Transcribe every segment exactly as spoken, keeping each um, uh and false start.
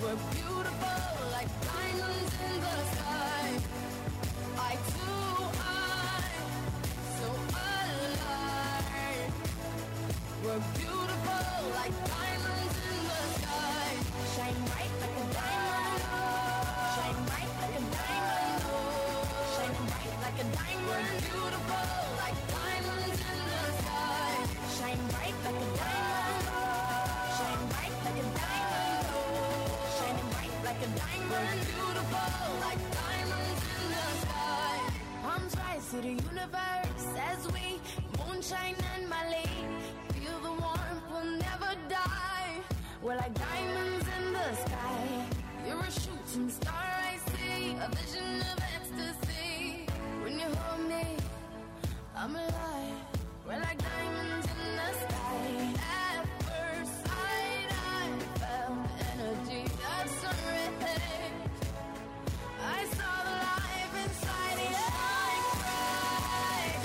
We're beautiful like diamonds in the sky. Eye to eye, so alive. We're beautiful like diamonds in the sky. Shine bright like a diamond. Shine bright like a diamond. Shining bright like a diamond. We're beautiful like diamonds in the sky. Shine bright like a diamond. Shine bright like a diamond. Shining bright like a diamond. We're beautiful like diamonds in the sky. Palms rise to the universe as we moonshine and Malay. Feel the warmth, we'll never die. We're like diamonds in the sky. You're a shooting star, I see. A vision of ecstasy. When you hold me, I'm alive. We're like diamonds in the sky. At first sight, I felt energy of sunrise. I saw the life inside it. Shine bright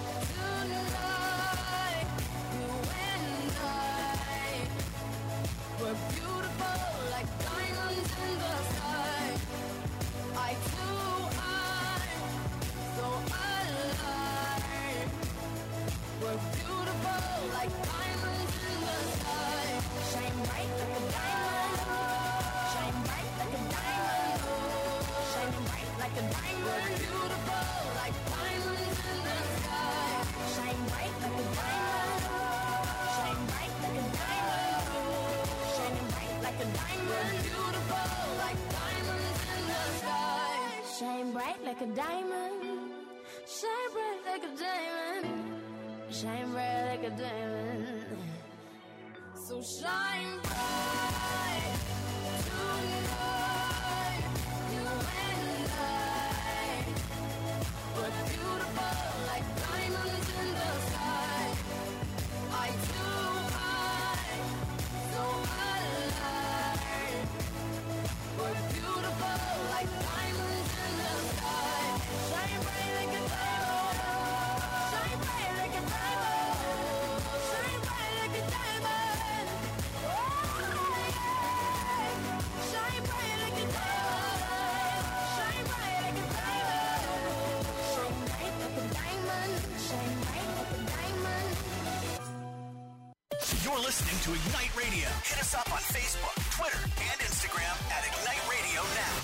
tonight. You and I, we're beautiful like diamonds in the sky. Eye to eye, so alive. We're beautiful like diamonds in the sky. Shine bright like a diamond. Shine bright like a diamond. Shining bright like a diamond. We're beautiful like diamonds in the sky. Shine bright like a diamond. Shine bright like a diamond. Shining bright like a diamond. We're beautiful like diamonds in the sky. Shine bright like a diamond. Shine bright like a diamond. Shine bright like a diamond. So shine bright tonight. You and I, we're beautiful like diamonds in the sky. Eye to eye, so alive. We're beautiful like diamonds in the sky. Shine bright like a diamond. Shine bright like a diamond. Shine bright like a diamond. Oh, yeah. Shine bright like a diamond. Shine bright like a diamond. Shine bright like a diamond. Shine bright like a diamond. You're listening to Ignite Radio. Hit us up on Facebook, Twitter, and Instagram at Ignite Radio Now.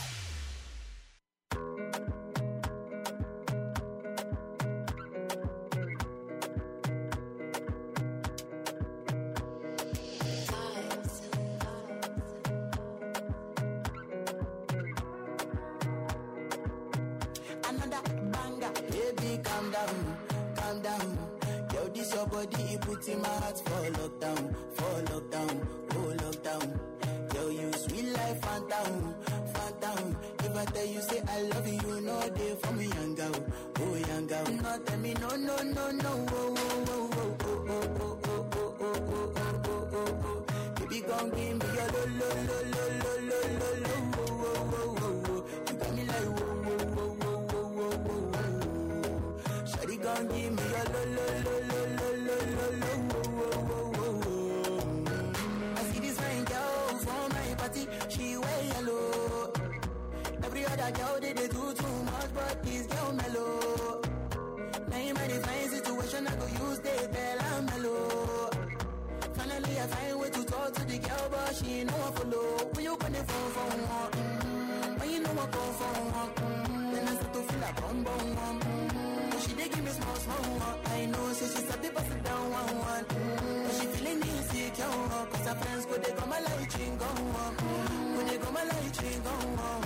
Another banger, baby, calm down, calm down. Yo, this your body, it puts in my heart for lockdown, for lockdown, oh lockdown. Yo, you sweet life, phantom, phantom. If I tell you say I love you, no day for me, young girl, oh young girl. No, tell me no, no, no, no, oh, oh, oh, oh, oh, oh, oh, oh, oh, oh, oh, oh, oh, oh. Baby, gon' give me your lo, lo, lo, lo, lo, lo, lo, lo, oh, oh, oh, oh, oh. You got me like whoa, whoa, whoa, whoa, whoa, whoa, whoa, whoa. Shawty gon' give me your lo, lo, lo, lo, lo, lo, lo, lo, oh, oh, oh, oh, oh. I see this fine girl from my party, she wear yellow. Every other girl they, they do too much, but this girl mellow. Now in my divine situation, I go use they tell I'm mellow. Finally I find way to talk to the girl, but she ain't no one follow. When you gonna phone for one? Mm-hmm. When you know I go for one? Mm-hmm. Then I start to feel a bum bum one. Mm-hmm. She dey give me small small one. I know, so she start to pass it down one one. Mm-hmm. But she feeling insecure, cause her friends go they come my light ring go on. Go they come my light ring go on.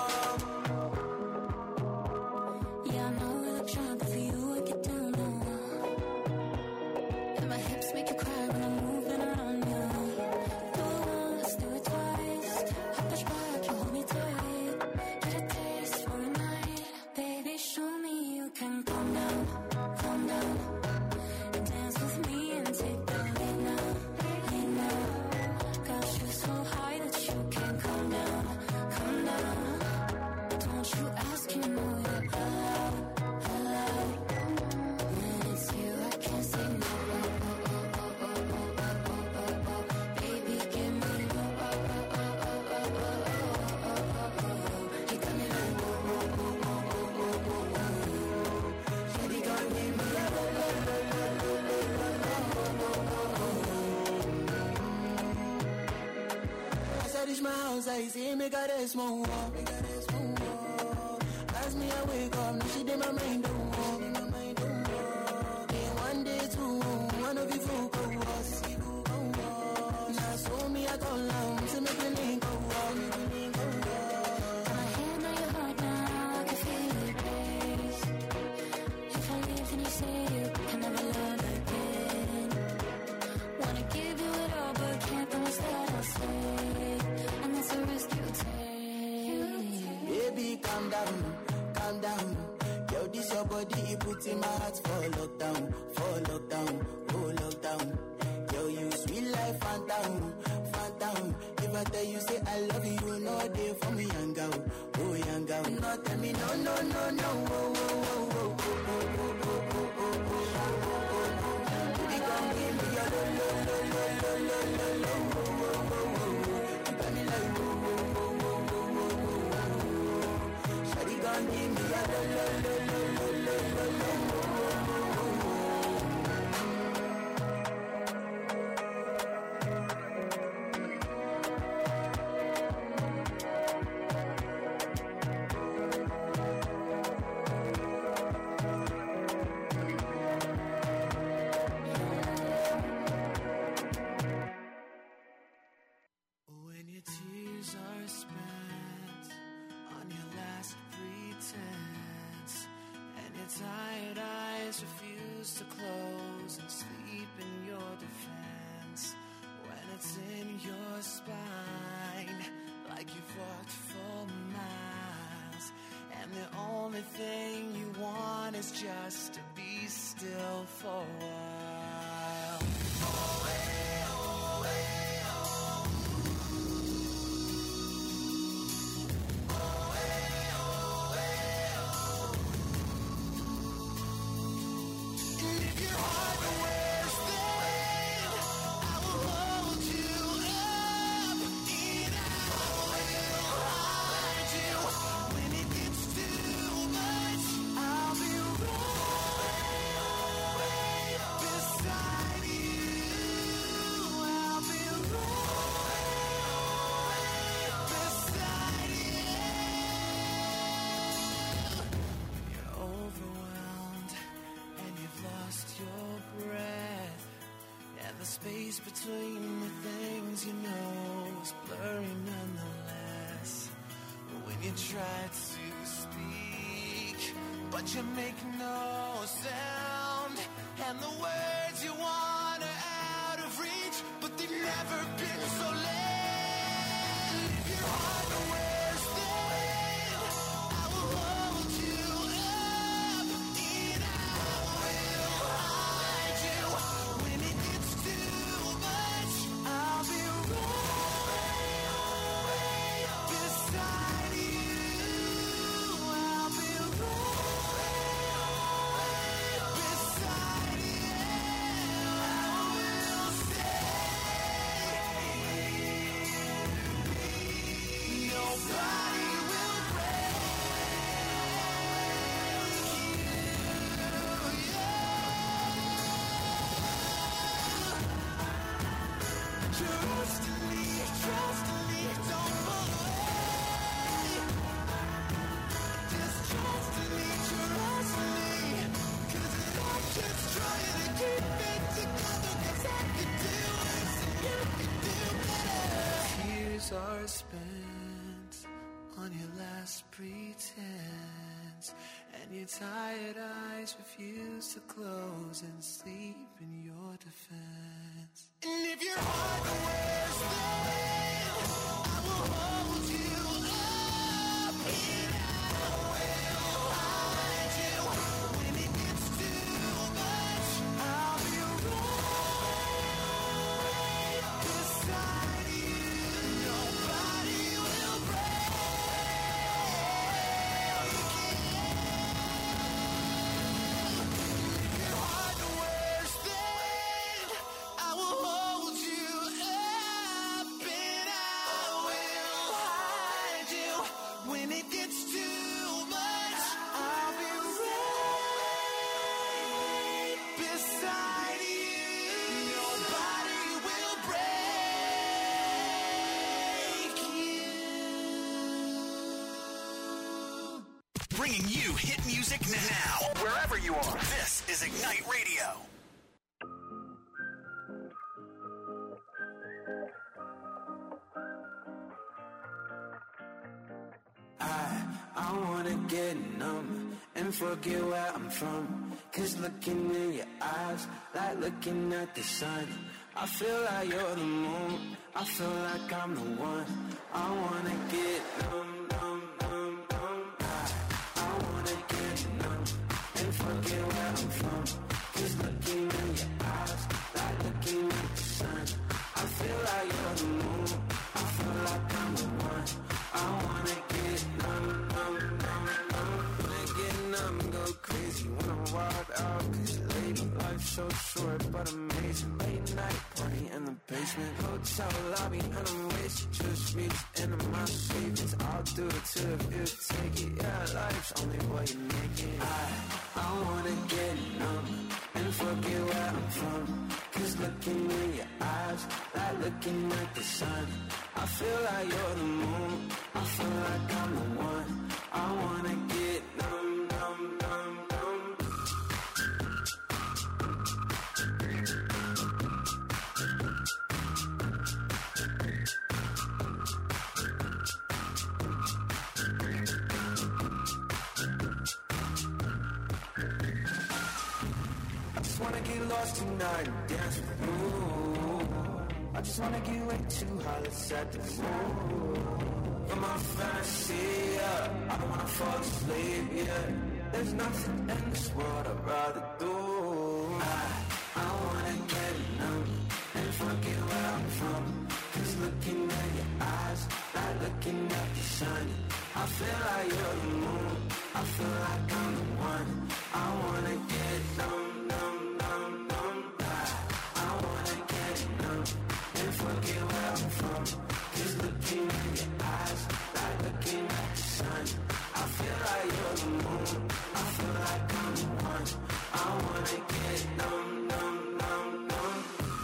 Yeah, I know we look sharp, but for you I get down low. And my hips make you cry when I'm moving around you. Do it once, do it twice. I push back, you hold me tight. Get a taste for a night. Baby, show me you can calm down, calm down. And dance with me and take the lead now, lead now. Got you so high that you can't calm down, calm reach my house, I see me got a small wall. As me I wake up, now she did my mind don't walk. Then one day two, one of you folk go was. Now so me I go long, so me can link go walk. My hand on your heart now, I can feel it race. If I leave, then you say you can never love again. Wanna give you it all, but can't promise that I'll stay. And that's a risk you take. Baby, calm down, calm down. Yo, this your body, it puts in my heart for lockdown, for lockdown, oh lockdown. Yo, you sweet life, phantom, phantom. If I tell you, say I love you, you know they for me, young girl, oh young girl. No, tell me, no, no, no, no, oh, oh, oh, oh, oh, oh, oh, oh, oh, oh, oh. Baby, come give me your lo, lo, lo, lo, lo, lo, lo, lo, oh, oh, oh, oh. You got me like, oh, oh, oh, oh, oh, oh, oh. Shawty, come give me your lo, lo, lo, lo, lo, lo, lo, lo, oh, oh, oh, oh. When your tears are spent on your last pretense, and your tired eyes refuse to close and sleep in your defense, when it's in your spine, like you've walked for miles, and the only thing you want is just to be still for a while. Oh, hey, oh, hey, oh. Oh, hey, oh, hey, oh. And if your heart wears thin, I will hold you up, and I will hide you. When it gets too much, I'll be right beside you. I'll be right beside you. You're overwhelmed and you've lost your breath, and the space between the things you know is blurry nonetheless. When you try to speak, but you make no sound, and the words you want are out of reach, but they've never been so late. If your heart wears thin, I will hold you up, and I will hide you. When it gets too much, I'll be right beside you. I'll be right beside you. I will stay. Nobody will trust me, trust me, don't pull away. Just trust me, trust me, 'cause I'm just trying to keep it together, 'cause I can do it, so you can do better. Tears are spent on your last pretense, and your tired eyes refuse to close and sleep in your defense. And if your heart wears thin, I will hold you up, and I will hide you. When it gets too much, I'll be right beside you. Nobody will break. If your heart wears thin, I will hold you up, and I bringing you hit music now, wherever you are. This is Ignite Radio. I, I wanna get numb and forget where I'm from. Cause looking in your eyes, like looking at the sun. I feel like you're the moon, I feel like I'm the one. I wanna get numb, numb, numb, numb. I, I wanna get numb and forget where I'm from. Cause looking in your eyes, like looking at the sun. I feel like you're the moon, I feel like I'm the one. I wanna get numb, numb, numb, numb. Wanna get numb, go crazy when I walk out. Cause lady, life's so short but amazing. Late night party in the basement, hotel lobby, and I'm wasted. Just reached into my savings. I'll do it too if you take it. Yeah, life's only what you make it. I, I wanna get numb and forget where I'm from. Cause looking in your eyes, like looking at the sun. I feel like you're the moon, I feel like I'm the one. I wanna get numb, numb, numb, numb. I just wanna get lost tonight and dance with you. I just wanna get way too high, let's set the mood. From my fantasy, yeah, I don't wanna fall asleep, yeah. There's nothing in this world I'd rather do. I, I wanna get numb and forget where I'm from. Cause looking at your eyes, like looking at the sun. I feel like you're the moon, I feel like I'm the one. I wanna get numb, numb, numb, numb. I, I wanna get numb and forget where I'm from. Cause looking in your eyes, like looking at the sun. I feel like you're the moon, I feel like I'm the one. I wanna get numb, numb, numb, numb.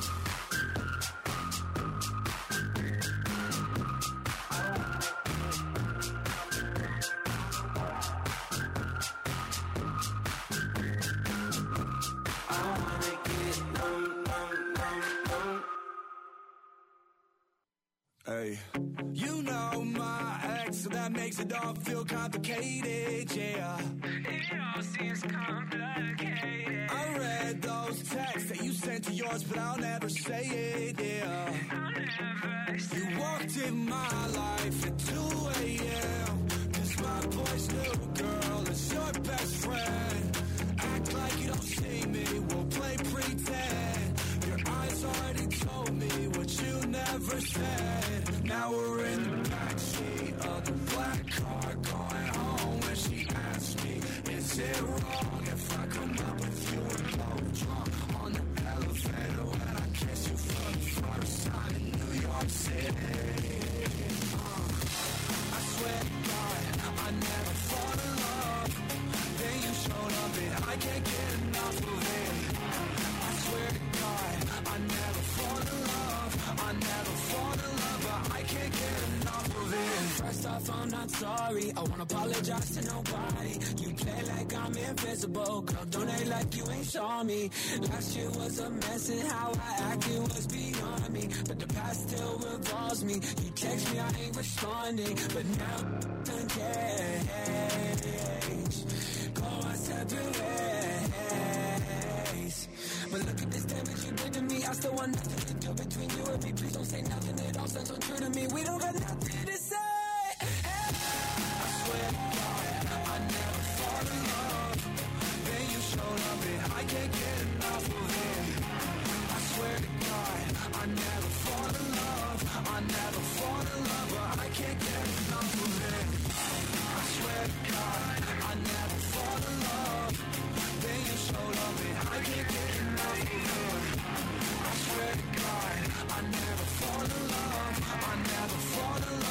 I wanna get numb, numb, numb, numb. Hey, you know my ex, so that makes it all feel complicated, yeah. It all seems complicated. I read those texts that you sent to yours, but I'll never say it, yeah. I'll never say it. You walked in my life at two a.m. Cause my boy's new girl is your best friend. Act like you don't see me, we'll play pretend. Your eyes already told me what you never said. Now we're in the backseat of the black car going home. When she asked me, is it wrong if I come up with you and blow drunk on the elevator when I kiss you for the first time in New York City? Uh, I swear to God, I never fall in love. Then you showed up and I can't get enough of it. I swear to God, I never fall in love. I never fall in love, but I can't get enough of it. First off, I'm not sorry. I won't apologize to nobody. You play like I'm invisible. Girl, don't act like you ain't saw me. Last year was a mess and how I acted was beyond me. But the past still revolves me. You text me, I ain't responding. But now, don't change. Go our separate ways. But look at this damage you did to me. I still want nothing to do between you and me. Please don't say nothing. It all sounds untrue to me. We don't got nothing to say. Hey. I swear to God, I never fall in love. Then you showed up and I can't get enough of it. I swear to God, I never fall in love. I never fall in love, but I can't get enough of it. I swear to God, I never fall in love. Then you showed up and I can't get enough of it. I swear to God, I never fall in love. I never fall in love.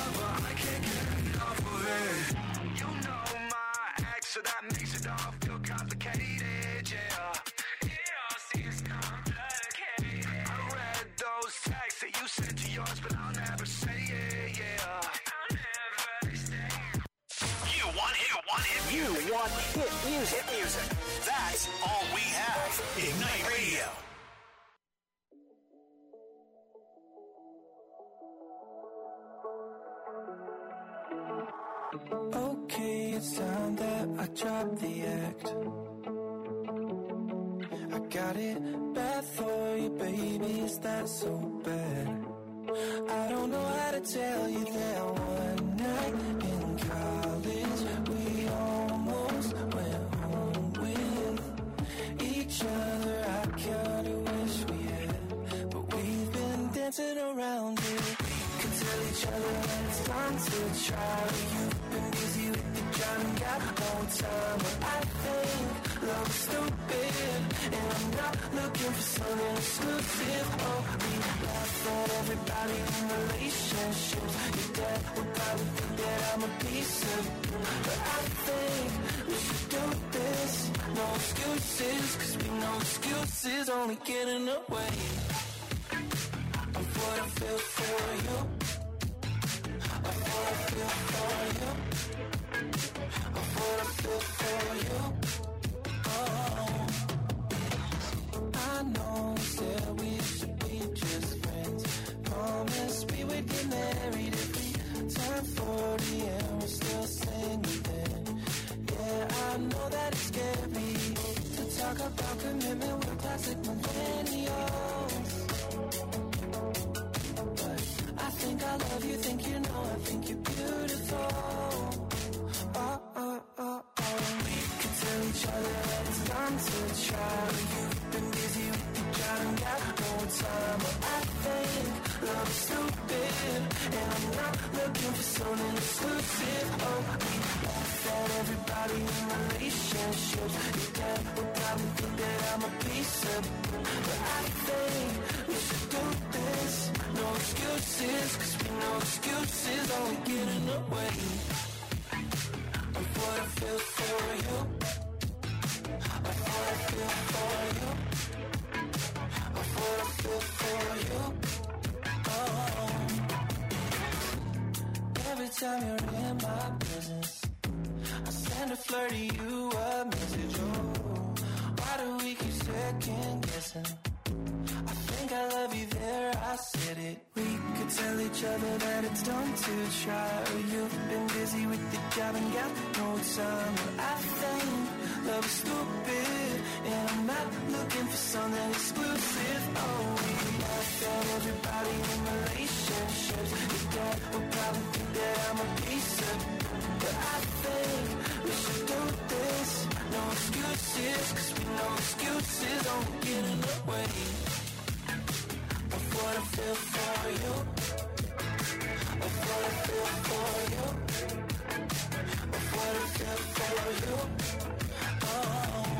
on hit music. Hit music. That's all we have. Ignite Radio. Okay, it's time that I drop the act. I got it bad for you, baby, is that so bad? I don't know how to tell you that one night in college we almost went home with each other. I kinda wish we had, but we've been dancing around it. We could tell each other that it's time to try. You've been busy with the job and got no time, but I think love is stupid, and I'm not looking for something exclusive. Oh, we laugh at everybody in relationships. Your dad would probably think that I'm a piece of you, but I think we should do this. No excuses, cause we know excuses only get in the way of what I feel for you, of what I feel for you, of what I feel for you. Oh, I know we said we should be just friends. Promise we would get married if we turn forty and we're still single then. Yeah, I know that it's scary to talk about commitment with classic millennials, but I think I love you, think you know, I think you're beautiful. Oh, oh, oh, oh. We could tell each other that it's time to try. You've been busy with the job and got no time, but I think love is stupid, and I'm not looking for something exclusive. Oh, we laugh at everybody in relationships. Your dad would probably think that I'm a piece of you, but I think we should do this. No excuses, cause we know excuses only get in the way of what I feel for you, of what I feel for you, of what I feel for you. Oh, every time you're in my presence, I send a flirt to you a message. Oh, why do we keep second guessing? I think I love you there, I said it. We could tell each other that it's time to try. You've been busy with the job and got no time, but I think love is stupid, and I'm not looking for something exclusive. Oh, we laugh at everybody in relationships. Your dad would probably think that I'm a piece of you, but I think we should do this. No excuses, cause we know excuses don't get in the way of what I feel for you, of what I feel for you, of what I feel for you. Oh,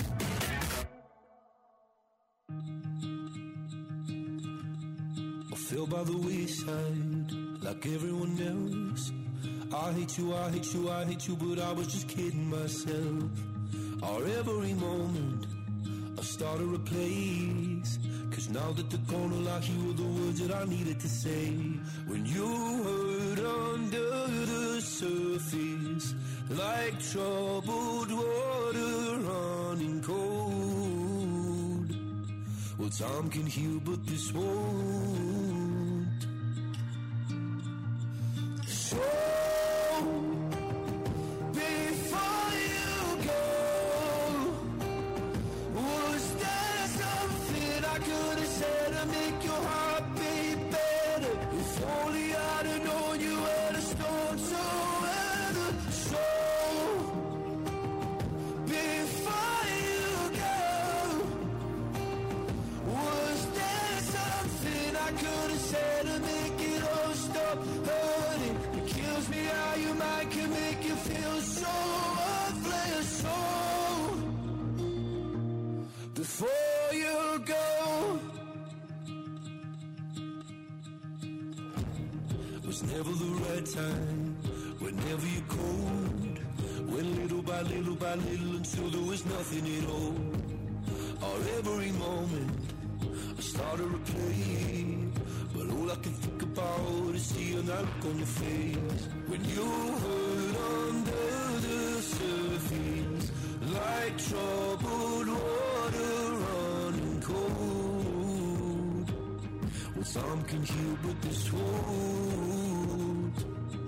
I feel by the wayside like everyone else. I hate you, I hate you, I hate you, but I was just kidding myself. Our every moment I started a place, cause now that they're gone, all I hear were the words that I needed to say. When you hurt under the surface, like troubled water running cold. Well, time can heal, but this won't. So before you go, was there something I could have said to make your heart beat better? If only I'd have known you had a storm to weather. So before you go, was there something I could have said to make it all stop hurting? It kills me how your mind can make you feel so worthless. So before you go, was never the right time, whenever you're cold, went little by little by little until there was nothing at all. Our every moment I started to play, but all I can think about is seeing that look on your face. When you hurt under the philosophies, like troubled water running cold. Well, some can heal, but this won't.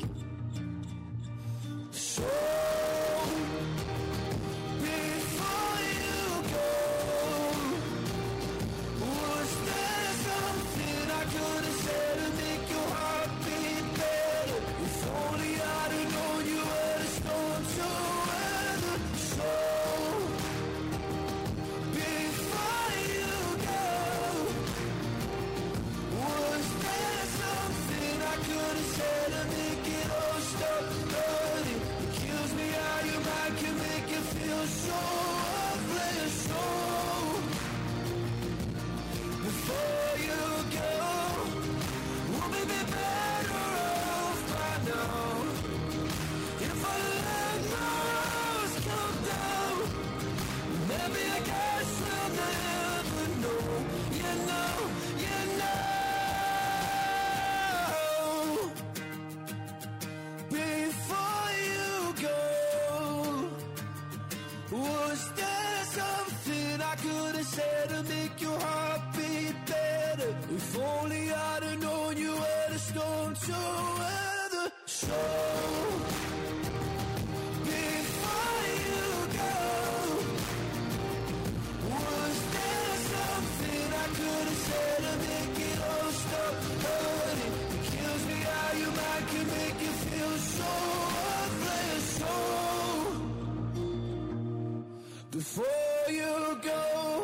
So before you go, was there something I could have said to make your heart beat better? If only I'd have known you were the storm to weather. So before you go, was there something I could have said to make it all stop hurting? It kills me how your mind can make you feel so worthless. So before you go, we'll be better off by now. If I let my rose come down, maybe I guess we'll never know. You know, you know. Before you go, was there something I could have said to make your heart beat better? If only I'd have known you were the storm to weather. So before you go, was there something I could have said to make it all stop hurting? It kills me how your mind can make you feel so worthless. So before you go.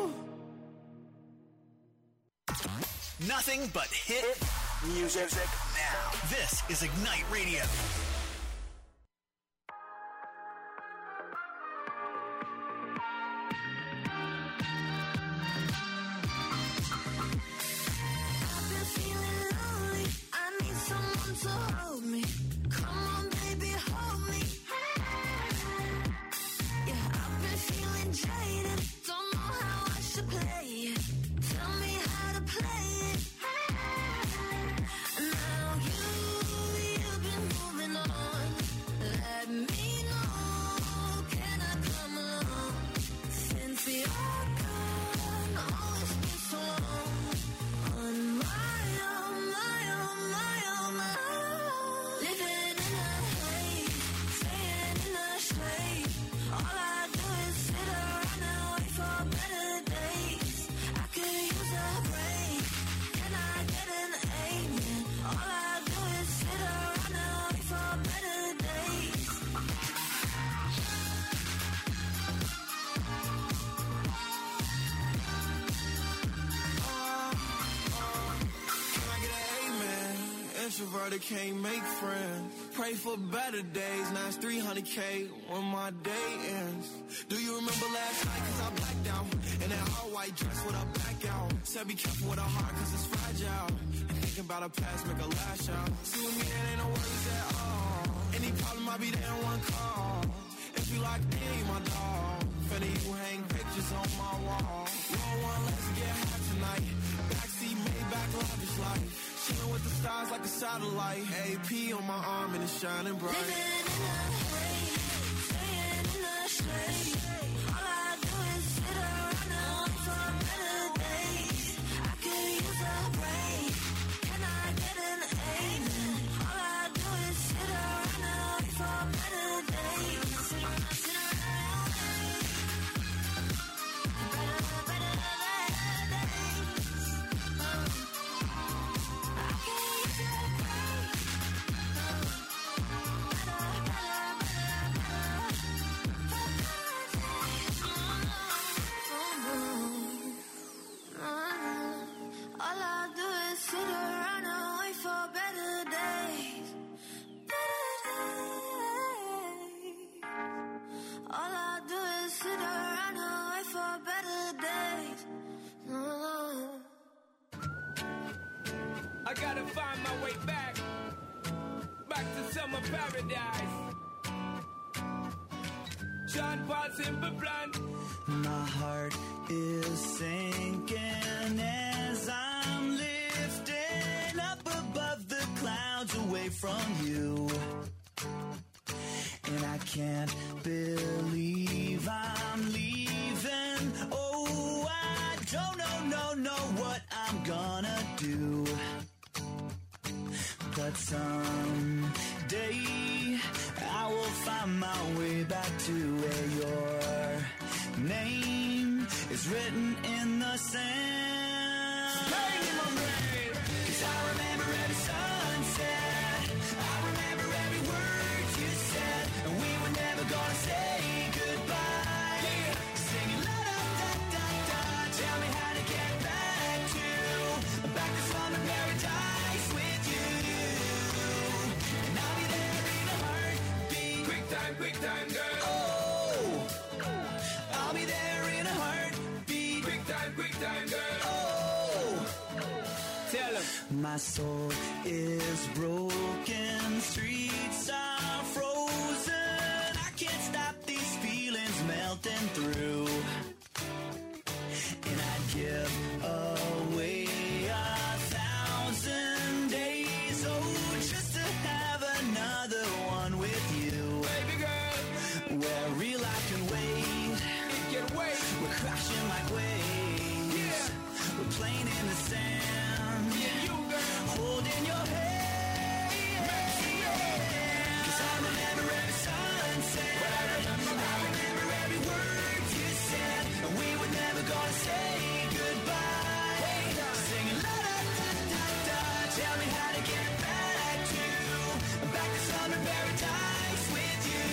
Nothing but hit music now. This is Ignite Radio. I've been feeling lonely. I need someone to hold me. Come on, baby, hold me. Yeah, I've been feeling jaded. Don't know how I should play it. Tell me how to play it. Now you, you've been moving on. Let me know. Can I come along? Since you're gone, oh, it's been so long. On my own, my own, my own, my own. Living in a haze, staying in a shade. All I do is sit around and wait for better days. I could use a break. Can I get an amen? All I do is sit around and wait for better days. Can I get an amen? Introverted can't make friends. Pray for better days. Now it's three hundred K when my day ends. Do you remember last night? Cause I blacked out. In that all white dress with a back out. Said be careful with a heart cause it's fragile. And thinking about a past make a lash out. See with me that ain't no worries at all. Any problem I'll be there in one call. If you like me, my dog. Finna you hang pictures on my wall. Roll one, let's get high tonight. Backseat, Maybach, lavish life. Chillin' with the stars like a satellite. A P on my arm and it's shining bright. Living in a haze, staying in a shade. All I do is sit around and wait for better days. I could use a break. Can I get an amen? All I do is sit around and wait for better days. Sit around, sit around. Better, better, better days. I could use a break. Better, better, all I do is sit around and wait for better days. Better days. All I do is sit around and wait for better days. I gotta find my way back, back to summer paradise. John Paul Simple Plan. My heart is sinking as I'm lifting up above the clouds away from you. And I can't believe I'm leaving. Oh, I don't know, no, know what I'm gonna do. But someday I will find my way back to where your name is written in the sand. Stay in my brain. 'Cause I remember every sunset. I remember every word you said. And we were never gonna say goodbye. Yeah. Singing la da da da da. Tell me how to get back to back to summer paradise with you. And I'll be there in a heartbeat. Quick time, quick time, girl. Oh, I'll be there in a heartbeat. Quick time, quick time, girl. Oh, Tell him. my soul is broken, streets are frozen. I can't stop these feelings melting through. And I'd give away a thousand days, oh, just to have another one with you. Baby girl, Where real life can wait. it can wait. We're crashing like waves. Yeah. We're playing in the sand. Yeah, you girl. Holding your hand. Yeah. 'Cause I remember every sunset. I remember I remember every word you said. And we were never gonna say goodbye. Singing la da da da da. Tell me how to get back to back to summer paradise with you.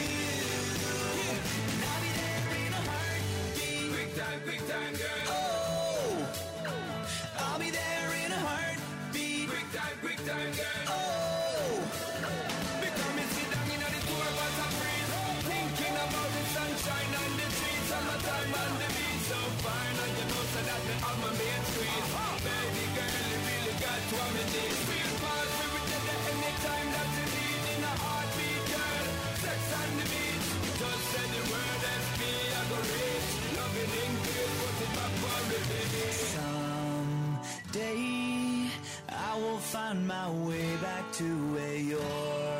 And I'll be there in a heartbeat. Quick time, quick time, girl. Oh, I'll be there in a heartbeat. Quick time, quick time, girl. Oh, Because me sit down in the tour bus and breeze, thinking about the sunshine and the trees, summertime and the beach so fine, and you know so that me have my main squeeze. Baby girl, you really got what me need. Feel fast, we will get there anytime that you need in a heartbeat, girl. Sex on the beach, just say the word S P, I go reach. Loving in grace, put it back for me, baby. someday I will find my way back to where your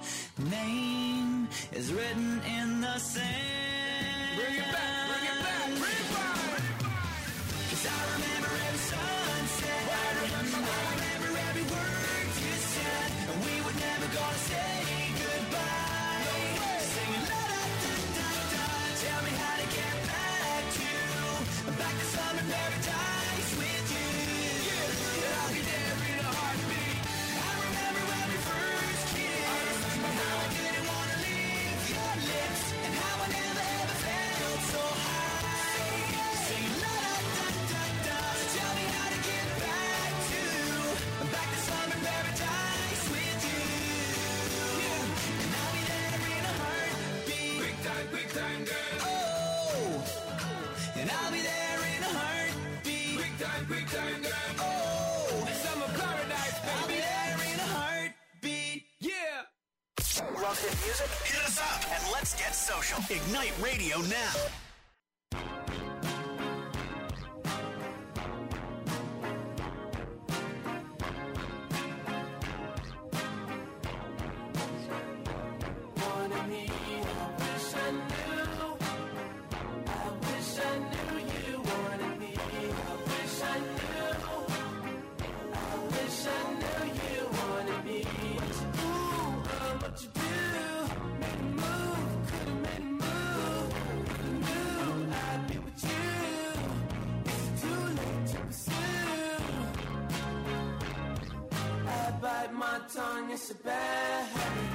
name is written in the sand. Bring it back, bring it back, bring it back. 'Cause I remember every sunset. I remember, I remember every word you said. And we were never gonna say goodbye. Singing la da da da da. Tell me how to get back to back to summer paradise with you. Yeah, I'll be there in a heartbeat. I remember when we first kissed. And how I didn't wanna leave your lips. And how I never ever felt so high. Singing la da da da da. Tell me how to get back to back to summer paradise with you. And I'll be there in a heartbeat. Quick time, quick time, girl. Oh, and I'll be there in a heartbeat. Quick time, quick time, girl. Oh, Summer paradise, I'll be baby. there in a heartbeat. Yeah. Love hit music? Hit us up and let's get social. Ignite Radio now. Wanted me, I wish I knew. I wish I knew you wanted me. I wish I knew. I wish I knew you wanted me. What you do, uh, what you do? Made a move, could've made a move. Could've knew I'd be with you. Is it too late to pursue? I bite my tongue, it's a bad habit.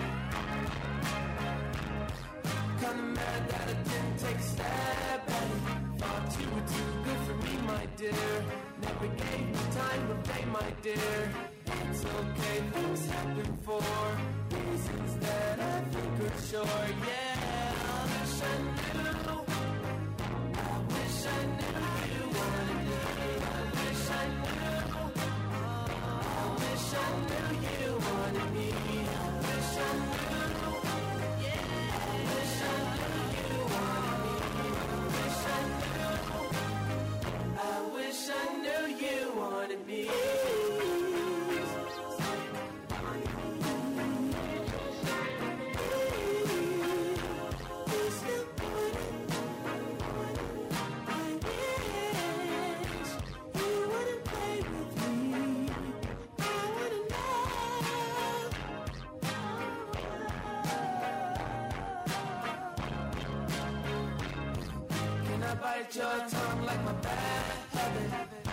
Kinda mad that I didn't take a stab at it. Thought you were too good for me, my dear. Never gave me time of day, my dear. It's okay, things happen for reasons that I think are sure. Yeah, I wish I knew. I wish I knew you wanted me. I wish I knew. I wish I knew you wanted me. I wish I knew. Yeah, I wish I knew you wanted me. I wish I knew. I wish I knew you wanted me. bite your tongue like my bad habit.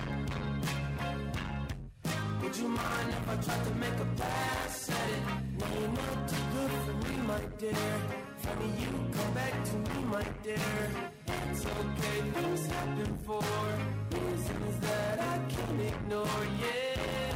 Would you mind if I tried to make a pass at it? No, you're not too good for me, my dear. Funny you come back to me, my dear. It's okay, things happen for reasons that I can't ignore, yeah.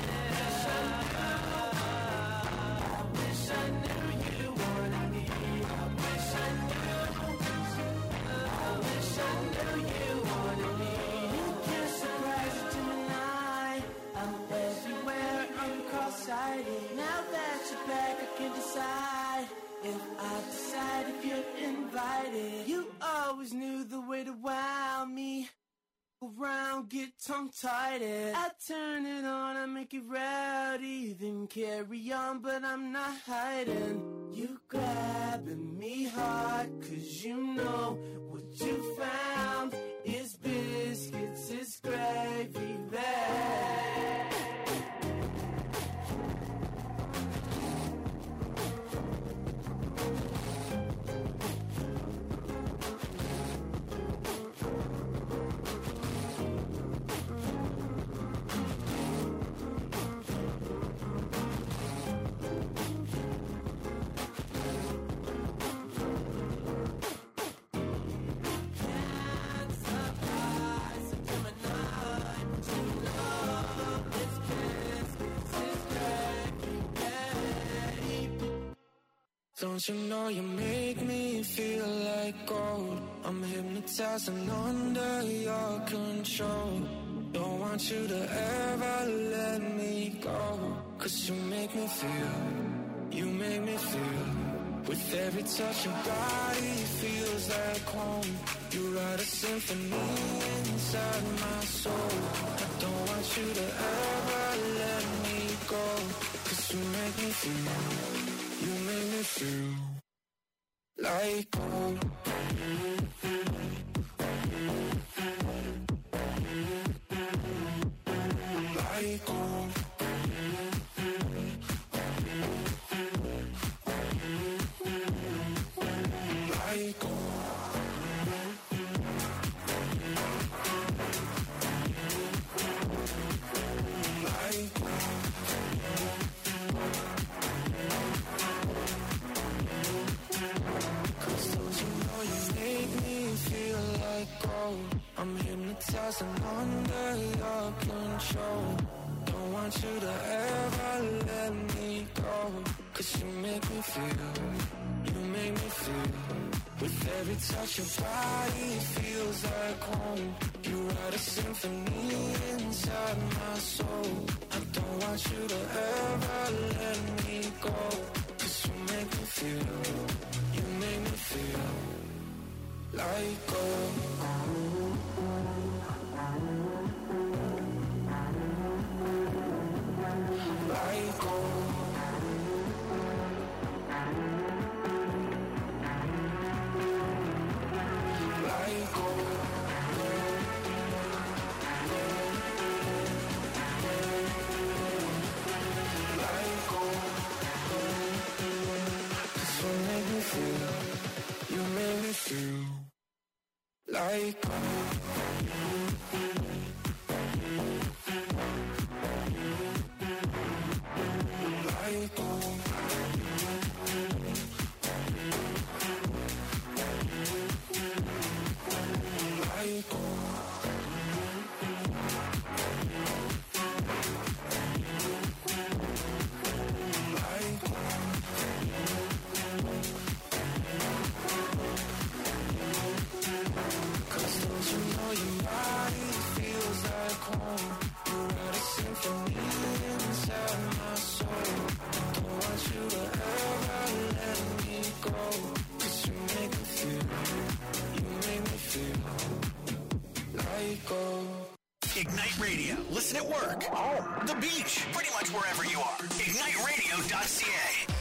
I wish I knew you wanted me. I wish I knew. I wish I knew you wanted me. You can't surprise a Gemini. I'm everywhere, I'm cross-sighted. Now that you're back, I can decide if I decide if you're invited. You always knew the way to wow me. Around, get tongue-tied. I turn it on, I make it rowdy. Then carry on, but I'm not hiding. You grabbing me hard, cause you know what you found is biscuits, it's gravy bag. Don't you know you make me feel like gold? I'm hypnotized and under your control. Don't want you to ever let me go. Cause you make me feel, you make me feel. With every touch your body feels like home. You write a symphony inside my soul. I don't want you to ever let me go. Cause you make me feel, you make me feel like gold. Like gold. Like gold. Like gold. I'm hypnotized and under your control. Don't want you to ever let me go. Cause you make me feel, you make me feel. With every touch your body feels like home. You write a symphony inside my soul. I don't want you to ever let me go. Cause you make me feel, you make me feel like gold. Like gold. Like gold. Like gold. Cause you make me feel, you make me feel like gold. Like gold. Like gold. Ignite Radio. Listen at work, home, the beach, pretty much wherever you are. ignite radio dot c a.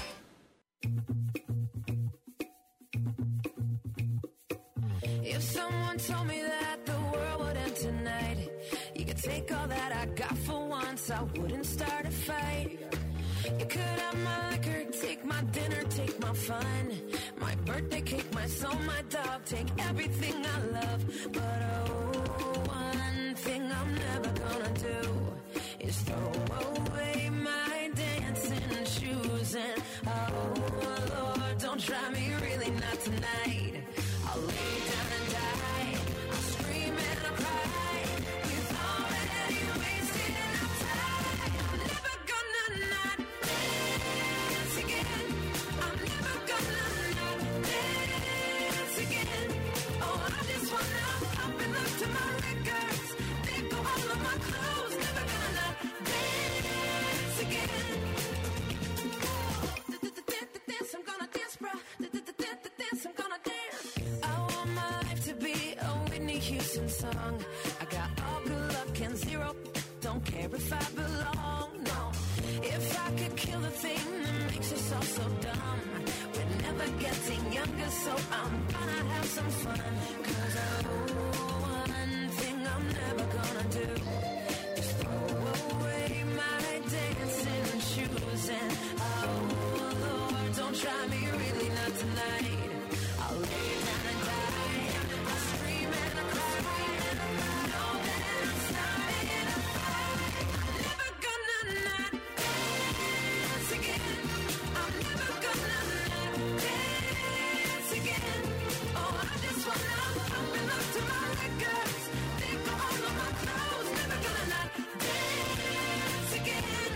If someone told me that the world would end tonight, you could take all that I got for once, I wouldn't start a fight. You could have my liquor, take my dinner, take my fun, my my birthday cake, my soul, my dog. Take everything I love. But oh, one thing I'm never gonna do is throw away my dancing shoes. And oh, Lord, don't try me, really not tonight. I'll lay down and die. I'll scream and I'll cry. We've already wasted enough time. I'm never gonna not dance again. I'm never gonna not dance again. Oh, I just wanna up and look to my records. They go all of my clothes. Never gonna not dance again. Dance, I'm gonna dance, bro. Dance, I'm gonna dance. I want my life to be a Whitney Houston song. I got all good luck and zero. Don't care if I belong, no. If I could kill the thing that makes us all so dumb. We're never getting younger, so I'm gonna have some fun. Cause oh, one thing I'm never gonna do is throw away my dancing shoes. And oh, Lord, don't try me, really not tonight. I'll lay down and die. I'll scream and I'll cry. Know that I'm starting a fight. I'm never gonna not dance again. I'm never gonna not dance again. Oh, I just wanna up and look to my records. Think of all of my clothes. Never gonna not dance again.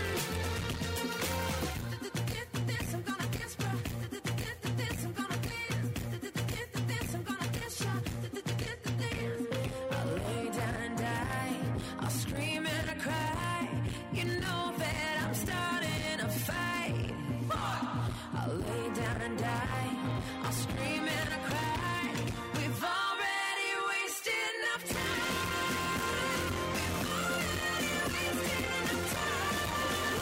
Dance, I'm gonna dance, bro. Dance, I'm gonna dance. Dance, I'm gonna dance, y'all. Dance. I'll lay down and die. I'll scream and I cry. You know that I'm starting a fight. I'll lay down and die. I'll scream and I cry. We've already wasted enough time. We've already wasted enough time.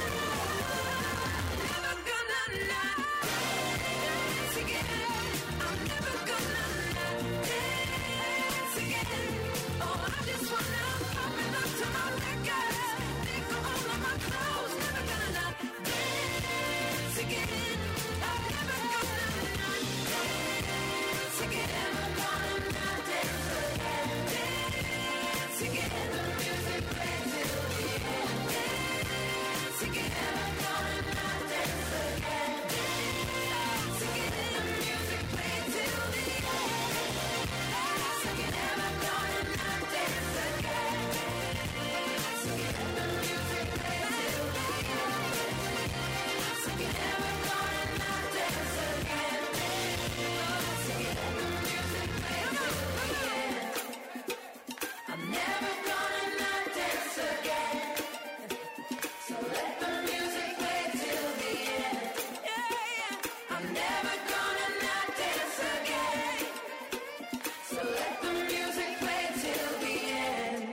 Never gonna not dance again. I'm never gonna not dance again. Oh, I just wanna up and look to my records. Think of all of my clothes. Never gonna not dance again. I'm never gonna not dance again. Never gonna not dance again. Dance again. The music plays till the end. Dance again. Never gonna not dance again. Dance again. The music plays till the end. Dance again. Never gonna not dance again. Dance again. The music plays till the end. Dance again. Never gonna not dance again. Dance again. The music plays till the end. I'm never gonna not dance again. So let the music play till the end. Yeah, yeah. I'm never gonna not dance again. So let the music play till the end.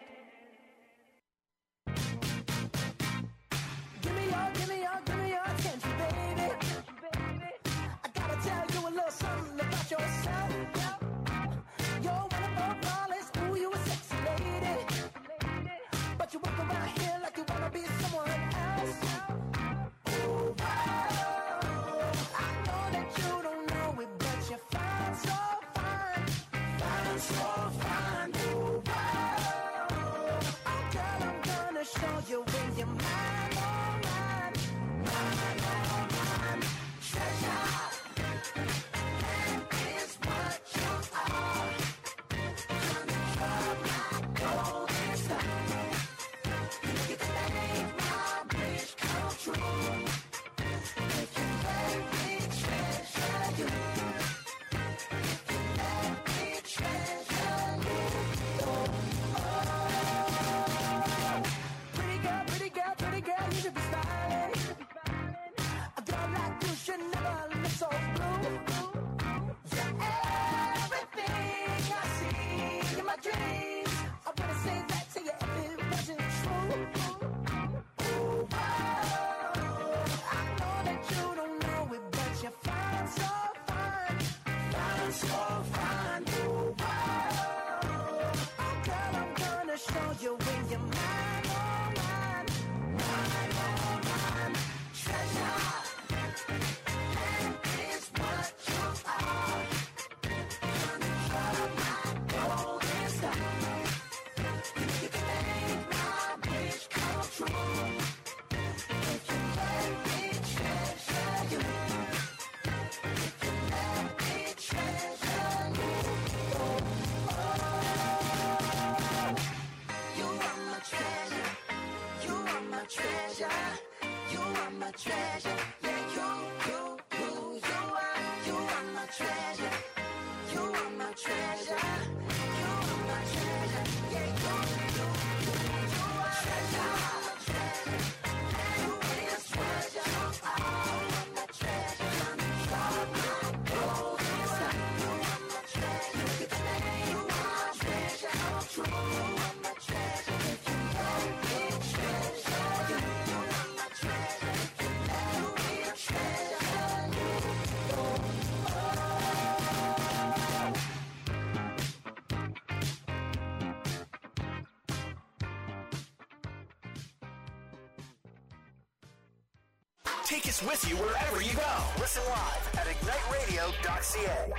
Give me your, give me your, give me your attention, baby. I gotta tell you a little something about yourself. You're one of our flawless, ooh, you a sexy lady. But you walk around here like you wanna be someone else. Ooh, wow. I know that you don't know it, but you're fine, so fine. Fine, so fine. Ooh, wow. Oh, girl, I'm gonna show you when you're mine, oh, mine. Mine, oh, mine. Treasure. That is what you are. Honey, you're my golden star. You can make my wish come true. If you let me treasure you. If you let me treasure you. Oh, oh. Pretty girl, pretty girl, pretty girl, you should be smiling. A girl like you should never look so blue. You're everything I see in my dreams. I wanna say that to you if it wasn't true. Ooh, wow. I know that you don't know it, but you're fine, so fine. Fine, so fine. Ooh, wow. Oh, girl, I'm gonna show you when you're mine, oh, mine. Mine, oh, mine. Treasure. That is what you Take us with you wherever you go. Listen live at ignite radio dot c a.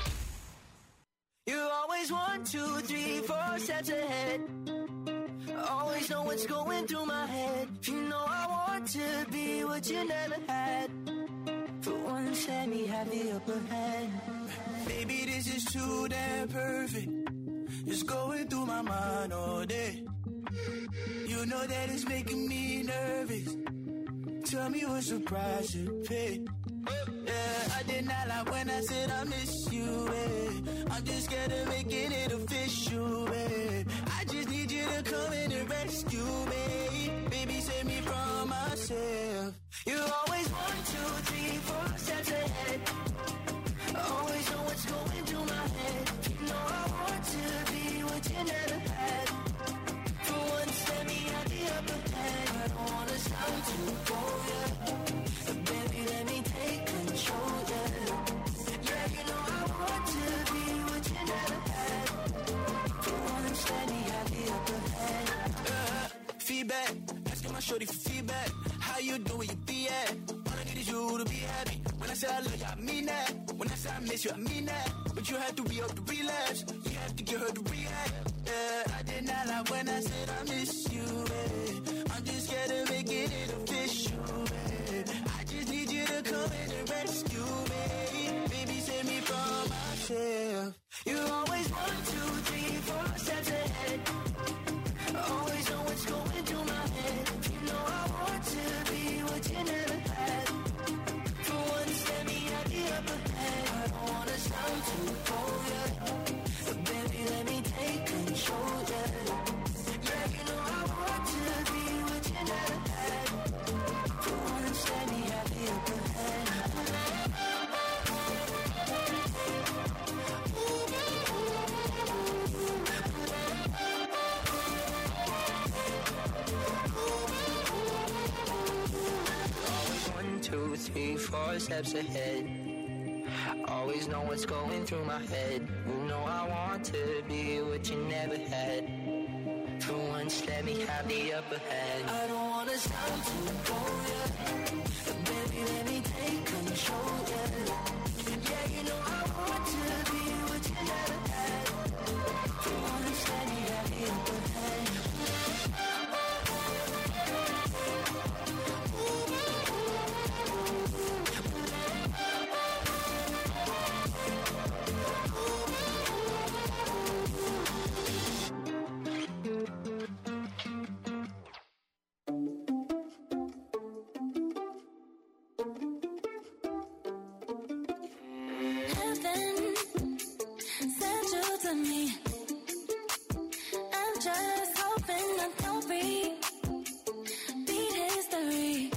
You always one, two, three, four steps ahead. Always know what's going through my head. You know I want to be what you never had. For once, let me have the upper hand. Baby, this is too damn perfect. It's going through my mind all day. You know that it's making me nervous. Tell me what's the price you pay. Yeah, I did not lie when I said I miss you, eh. I'm just scared of making it official, eh. I just need you to come in and rescue me. Baby, save me from myself. You always one, two, three, four steps ahead. Always know what's going through my head. You know I want to be what you never had. For once, let me have the upper hand. I don't wanna sound too cold, yeah. But baby, let me take control, yeah. Yeah, you know I want to be what you never had. For once, let me have the upper hand. Uh, feedback, asking my shorty for feedback. How you doing, you be at? All I need is you to be happy. When I say I love you, I mean that. When I say I miss you, I mean that. But you have to be up to relapse. You have to get her to react. Yeah, I did not lie when I said I miss you, eh. I'm just scared of making it official, eh. I just need you to come in and rescue me. Baby, save me from myself. You always one, two, three, four steps ahead. Always know what's going through my head. You know I want to be what you never had. For once, let me have the upper hand. I don't wanna sound too cold, yeah. But baby, let me take control, yeah. Yeah, you know I want to be what you never had. For once, let me have the upper hand. One, two, three, four steps ahead. Always know what's going through my head. You know I want to be what you never had. For once, let me have the upper hand. I don't wanna sound too cold, yeah. But baby, let me take control, yeah. Yeah, you know I want to be what you never had. For once, let me have the upper hand. Heaven sent you to me. I'm just hoping I don't repeat history.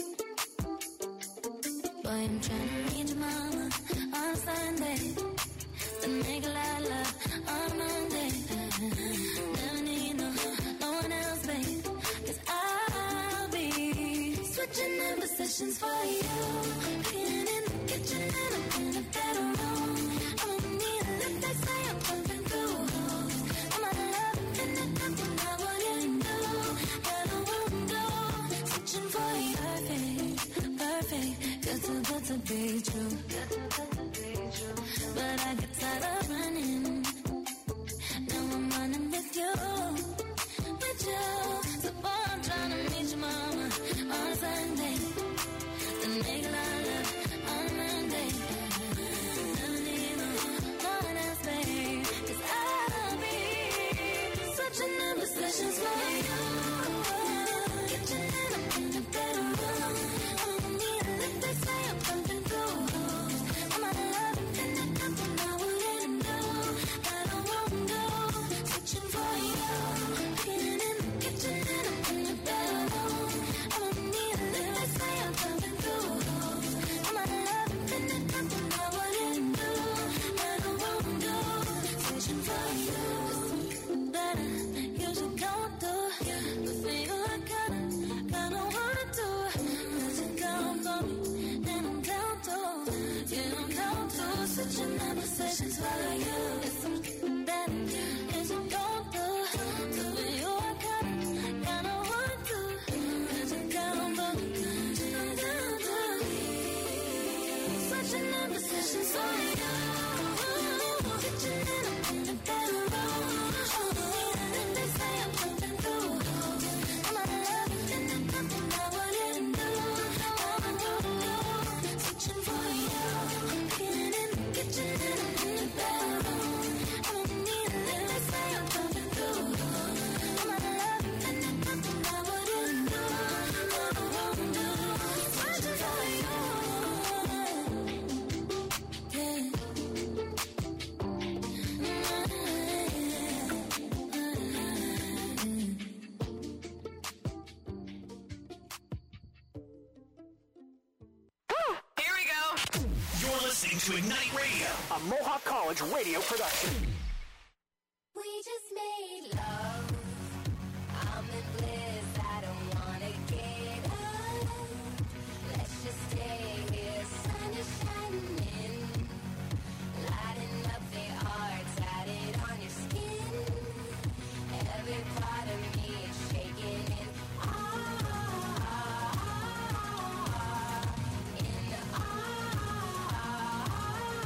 Boy, I'm trying to meet your mama on Sunday, to make a lot of love on Monday. Never need no, no one else, babe, 'cause I'll be switching in positions for you. Cleaning in the kitchen and I'm in a better room. I don't need a lift, they say I'm pumping through holes. I'm out of love and I don't know what you know. But I won't go switching for you. Perfect, perfect, good too good to be true. But I get tired of running. Now I'm running with you, with you. So boy, I'm trying to meet your mama on Sunday, to make a lot of love on Monday. Never need no one else, babe, 'cause I'll be switching in positions for you. Kitchen and I'm in a better room. I don't need a lift, they say I'm pumping through holes. I'm out of love and I don't know what you know. But I won't go switching for you. Cleaning in the kitchen and I'm in a better room. I don't need a lift, they say I'm pumping through holes. I'm out of love and I don't know what you know. But I won't go switching for you. That I usually go through. But for you I kinda, kinda wanna do. 'Cause you count for me and I'm down to. You don't count to switching my positions for you. It's something that is a go through. So for you I kinda, kinda wanna do. 'Cause you count for me and I'm down to. to Ignite Radio, a Mohawk College radio production. We just made love. I'm in bliss. I don't wanna get up. Let's just stay here. Sun is shining, lighting up the arts. Add it on your skin. Every part of me is shaking in awe. In awe.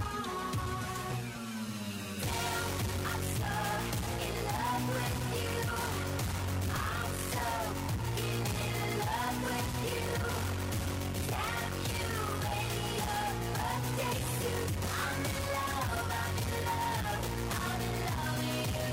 Damn, I'm so in love with you. I'm so in love with you. Damn you, radio birthday suit. I'm in love, I'm in love, I'm in love with you.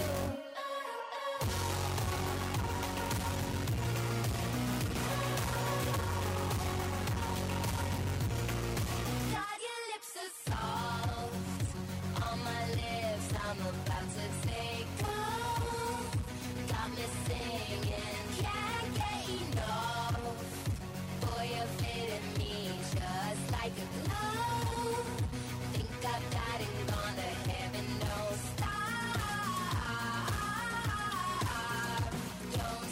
God, your lips are soft on my lips. I'm about to take off. Got me singing, can't get enough. Boy, you're fitting me just like a glove. Think I've died and gone to heaven, don't stop. Don't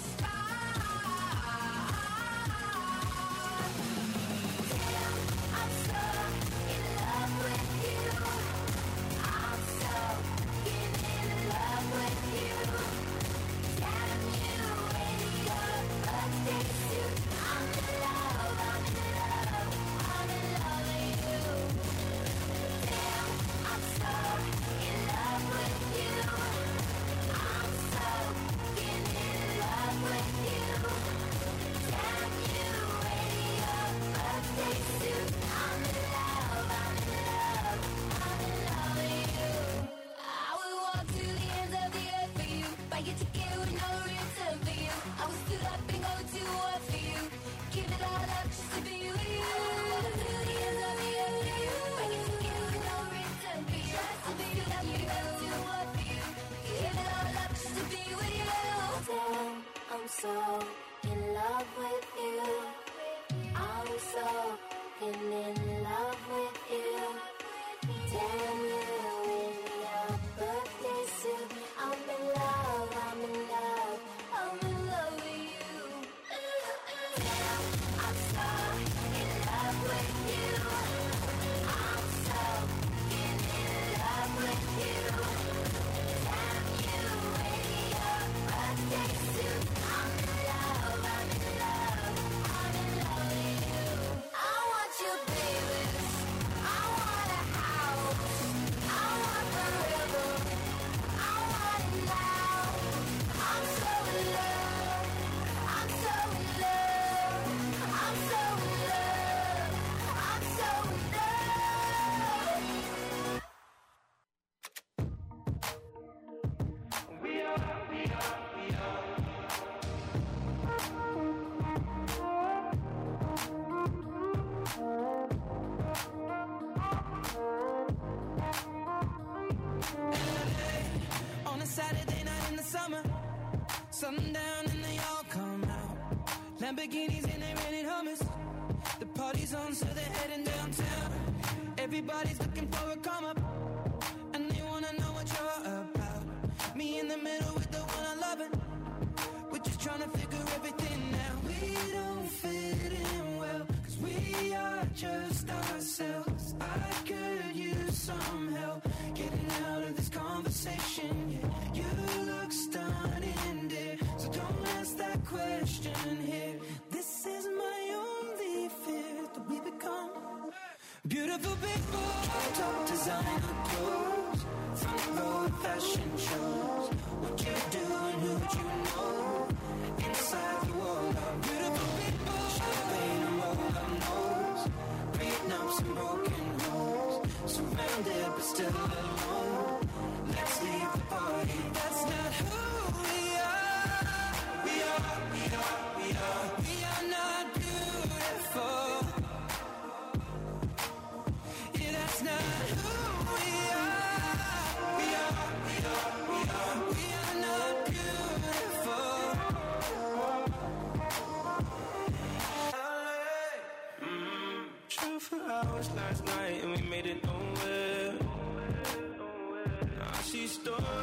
stop. Damn, I'm so in love with you. I'm so in love with you. Damn you, radio birthday suit. I'm in love, I'm in love, I'm in love with you. Damn, I'm so in love with you. I'm so in love with you. Damn you, radio birthday suit. I'm in love, I'm in love, I'm in love with you. I would walk to the ends of the earth for you. Buy your ticket with no return for you. I would stood up and go to war for you. Give it all up just to be with you. I would walk to the ends of the earth for you. Buy your ticket with no return for you. Just to be with you. Go to war for you. Give it all up just to be with you. Damn, I'm so in love with you. I'm so in love with you. Damn you in your birthday suit. I'm in love, I'm in love, I'm in love with you. Damn, I'm so in love with you. I'm so in love with you. Damn you in your birthday suit. I'm in love, I'm in love, I'm in love with you. I want you, baby. I want a house. I want forever. I want it now. I'm so in love. I'm so in love. I'm so in love. I'm so in love. We are, we are, we are. On a Saturday night in the summer, sundown and they all come out. Lamborghinis and they rented Hummers. The party's on, so they're heading downtown. Everybody's looking for a come up, and they wanna know what you're about. Me in the middle with the one I love it. We're just trying to figure everything out. We don't fit in well, cause we are just ourselves. I could use some help getting out of this conversation. Yeah, you look stunning, dear, so don't ask that question here. This is my only fear, that we become beautiful people. Top designer clothes, front row fashion shows. What you do and who'd you know? Inside the world of beautiful people. Champagne and roll up nose, prenups and broken homes. Surrounded but still alone. Let's leave the party. That's not who we are. We are, we are, we are. We are not beautiful. Yeah, that's not who we are. We are, we are, we are. We are not beautiful. L A, mm, true for hours last night and we made it nowhere.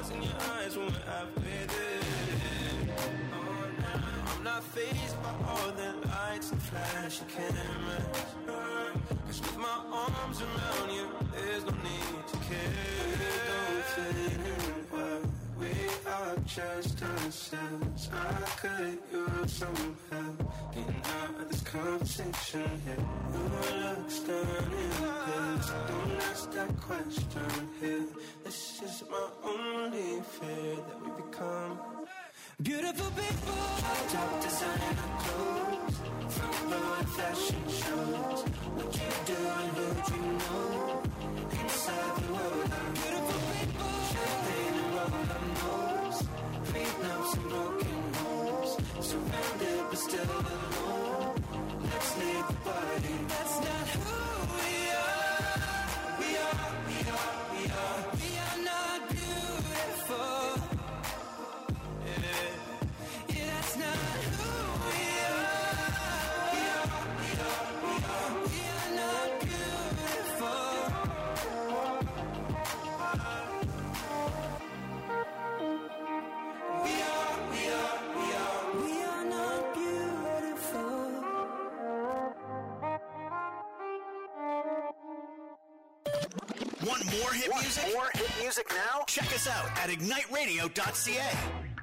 stars in your eyes when we're halfway there. Oh, nah. I'm not fazed by all the lights and flashy cameras. Cause with my arms around you, there's no need to care. Don't fit in well. We are just ourselves. I could use some help getting out of this conversation here. Your looks stunning, please don't ask that question here. This is my only fear, that we become beautiful people. Top designer clothes, front row fashion shows. What you do and who you know inside the world. Beautiful people, champagne and roll up nose, prenups and broken homes, surrounded but still alone. Let's leave the party. That's not who we are. We are, we are, we are. We are not beautiful. Yeah, yeah, that's not who we are. We are, we are, we are. We are not beautiful. We are, we are, we are. We are not beautiful. Want more hit Want music? more hit music now? Check us out at ignite radio dot c a.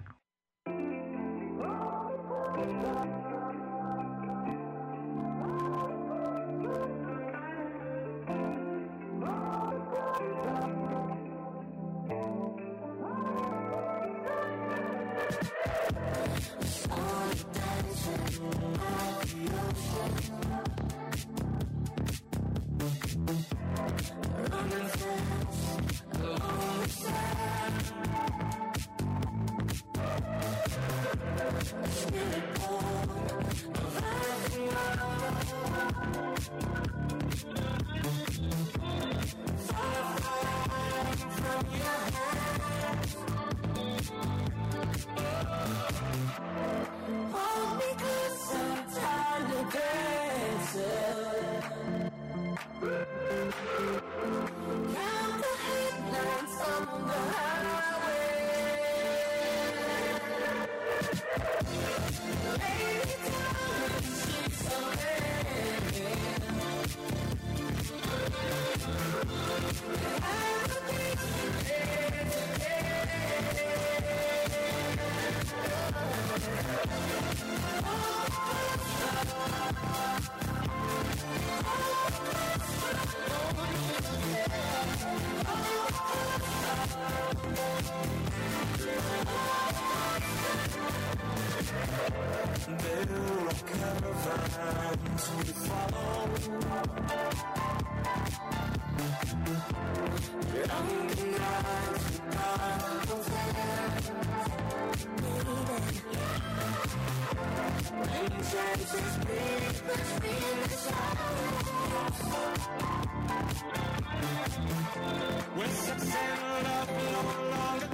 When sex and love no longer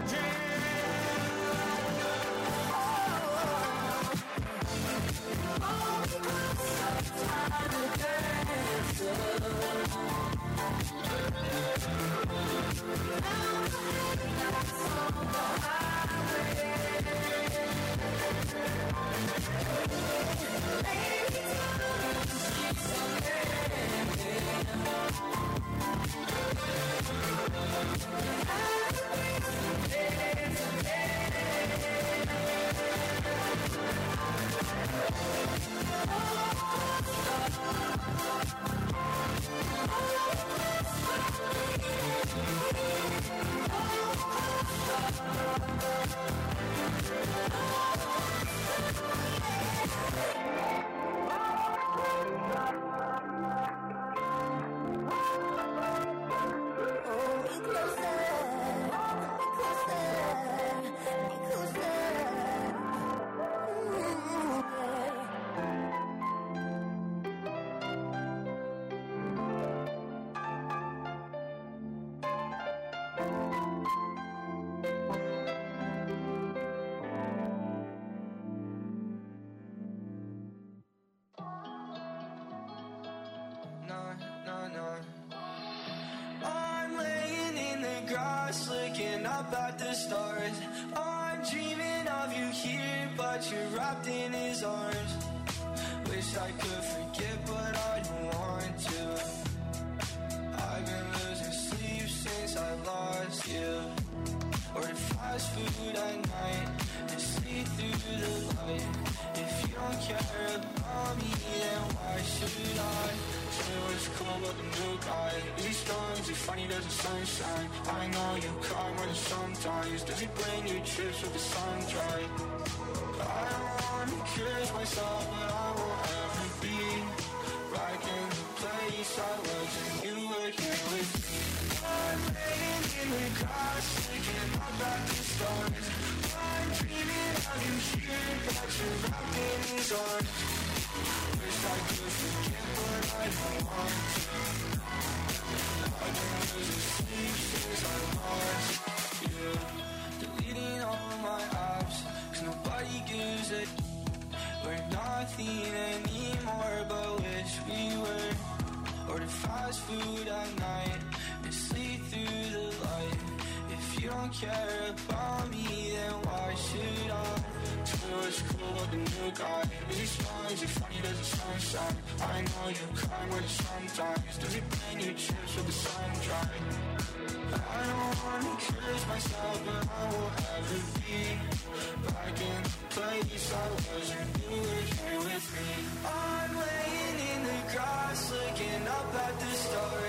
up at the stars. I'm dreaming of you here, but you're wrapped in his arms. Wish I could forget, but I don't want to. I've been losing sleep since I lost you. Ordered fast food at night and sleep through the light. If you don't care about me, then why should I? Tell me what's cool about the new guy. Is he strong? Is he funny? Does the sunshine? I know you cry more than sometimes. Does he bring you trips with the sun dry? I don't wanna curse myself, but I won't ever be right in the place I was when you were here with me. I'm laying in the grass, looking up at the stars. I'm dreaming of you here, but you're wrapped in his arms. Wish I could forget, but I don't want to. I've been losing sleep since I lost you. Deleting all my apps, cause nobody gives a. We're nothing anymore, but wish we were. Ordered fast food at night and sleep through the light. If you don't care about me, then why should I? Tell me what's cool about the new guy. Is he strong? Is he funny? Does the sunshine? I know you cry more than sometimes. Does he bring you chips with the sun dry? I don't wanna curse myself, but I will ever be back in the place I was when you were here with me. I'm laying in the grass, looking up at the stars.